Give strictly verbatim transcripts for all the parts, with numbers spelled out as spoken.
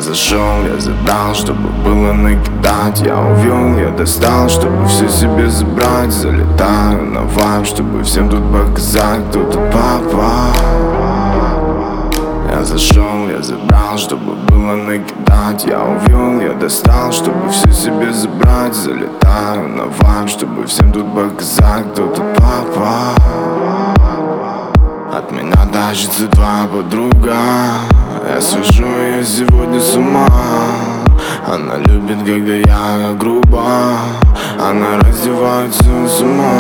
зашел, я забрал, чтобы было накидать. Я увел, я достал, чтобы все себе забрать. Залетаю на вайб, чтобы всем тут показать, кто тут папа. Я зашел, я забрал, чтобы было накидать. Я увел, я достал, чтобы все себе забрать. Залетаю на вайб, чтобы всем тут показать, кто тут папа. От меня тащится твоя подруга. Я свожу ее сегодня с ума. Она любит, когда я грубо. Она раздевается с ума.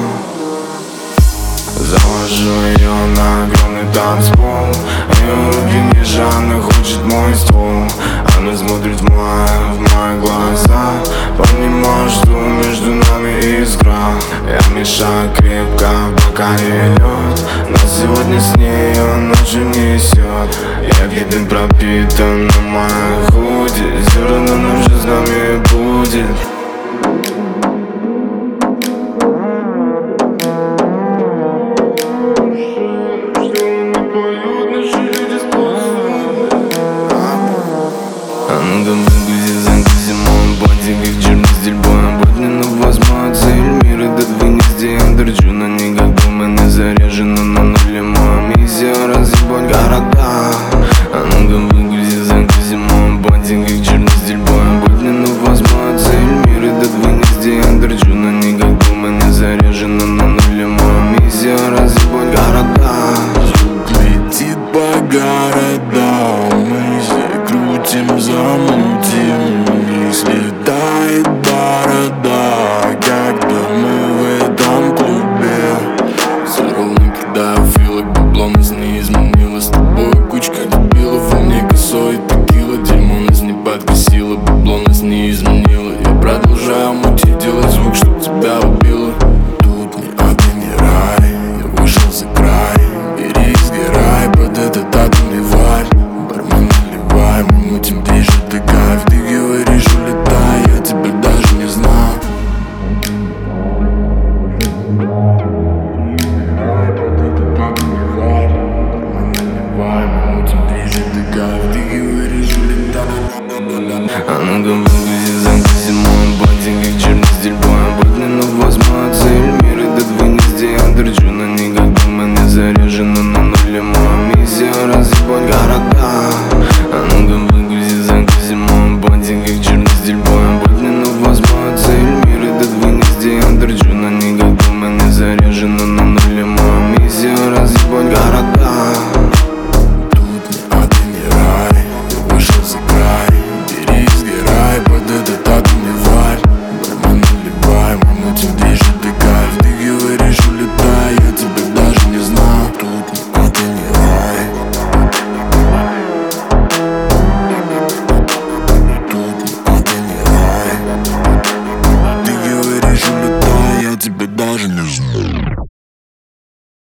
Завожу ее на огромный танцпол. Ее руки ниже, она хочет мой ствол. Она смотрит в мои, в мои глаза. Понимаю, что между нами искра. Я мешаю крепко, пока не лед. Но сегодня с ней он ночью несет. Я виден пропитан на моей худи. Зерна ночью с нами будет. А ну-ка выгрузи, загрузи мой боди, как черный стиль боем. Боднину возьму цель, мир этот вынести. Я торчу на них, как бы мы не заряжены на нуле. Моя миссия разъебать города. А ну-ка выгрузи, загрузи мой боди, как черный стиль боем. Боднину возьму цель, мир этот вынести. Я торчу на них, как бы мы не заряжены на нуле. Моя миссия разъебать города. Звук летит по городам, мы все крутим, замутим, не слетает борода, когда мы в этом клубе. Все ровно кидаю филок, бабло нас не изменило. С тобой кучка дебилов, у мне косой текила. Дерьмо нас не подкосило, бабло нас не изменило. Я продолжаю мутить, делать звук, чтоб тебя убило. Тут ни ад, ни рай, я вышел за край. Бери, сгорай под этот атомный вайб. Бармен, наливай, мы мутим, движет ты кайф. Ты говоришь, улетай, я тебя даже не знаю. Сгорай под этот атомный вайб. Бармен, наливай, мы мутим, движет ты кайф. Ты говоришь, улетай. А ну-ка выгрузи, загрузи мой боди, как черный стиль боем. Боднину возьму цель, мир этот вынести. Я торчу на них, как бы мы не заряжены на нуле. Моя миссия разъебать города. А ну-ка выгрузи, загрузи мой боди, как черный стиль боем. Боднину возьму цель, мир этот вынести. Я торчу на них, как бы мы не заряжены на нуле. Моя миссия разъебать города. Тут ни ад, ни рай, я вышел за край. Бери, сгорай под этот атомный вайб. Бармен, наливай, мы мутим,